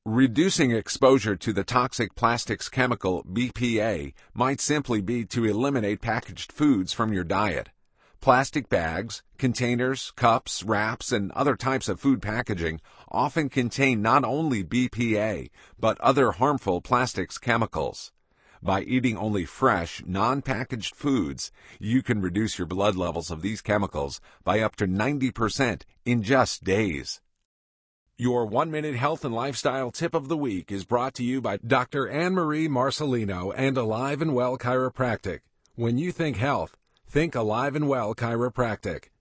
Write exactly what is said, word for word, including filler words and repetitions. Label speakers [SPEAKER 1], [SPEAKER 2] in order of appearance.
[SPEAKER 1] Reducing exposure to the toxic plastics chemical B P A might simply be to eliminate packaged foods from your diet. Plastic bags, containers, cups, wraps, and other types of food packaging often contain not only B P A, but other harmful plastics chemicals. By eating only fresh, non-packaged foods, you can reduce your blood levels of these chemicals by up to ninety percent in just days. Your one-minute health and lifestyle tip of the week is brought to you by Doctor Anne-Marie Marcelino and Alive and Well Chiropractic. When you think health, think Alive and Well Chiropractic.